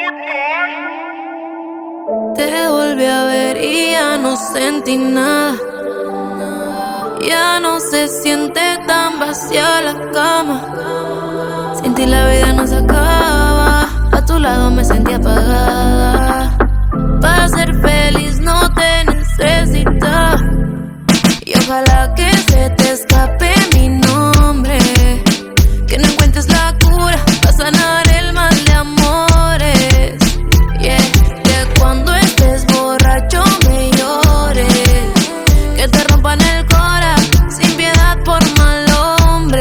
Te volví a ver y ya no sentí nada. Ya no se siente tan vacía la cama. Sin ti la vida no se acaba. A tu lado me sentí apagada. Para ser feliz no te necesitaba. Y ojalá que se te escape mi nombre. Que no encuentres la cura para sanar el mal de amores. Yeah. Que cuando estés borracho me llores. Que te rompan el cora sin piedad por mal hombre.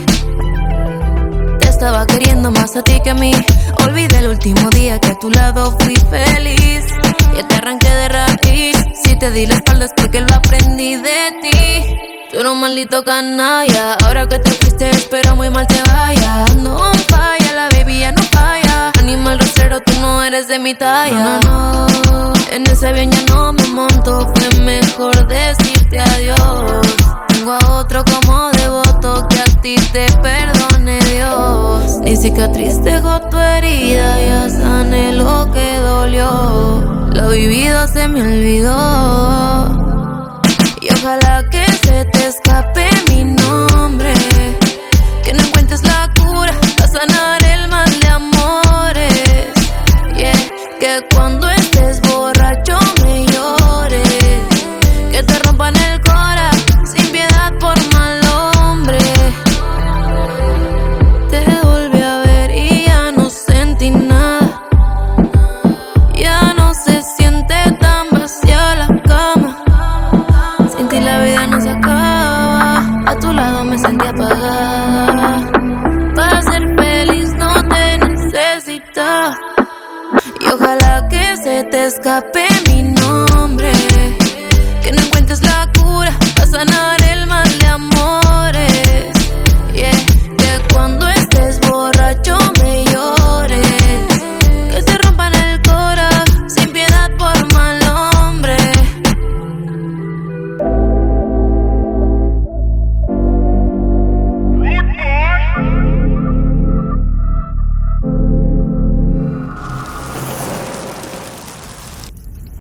Te estaba queriendo más a ti que a mí. Olvidé el último día que a tu lado fui feliz. Que te arranqué de raíz. Si te di la espalda es porque lo aprendí de ti. Tú eres un maldito canalla. Ahora que te fuiste espero muy mal te vaya. No falla, la baby ya no falla. Animal rastrero, tú no eres de mi talla. No, en ese avión ya no me monto. Fue mejor decirte adiós. Tengo a otro como devoto. Que a ti te perdone Dios. Ni cicatriz dejó tu herida. Ya sané lo que dolió. Lo vivido se me olvidó. Y ojalá que se te escape mi nombre. Que no encuentres la cura para sanar el mal de amores. Yeah. Que cuando estés borracho me llores. Que te rompan el cora sin piedad por mal hombre. Te volví a ver y ya no sentí nada. Ya no se siente tan vacía la cama. Sin ti la vida no se acaba. A tu lado me sentí apagada. Para ser feliz no te necesitaba. Y ojalá que se te escape mi nombre. Que no encuentres la cura para sanar el mal de amor.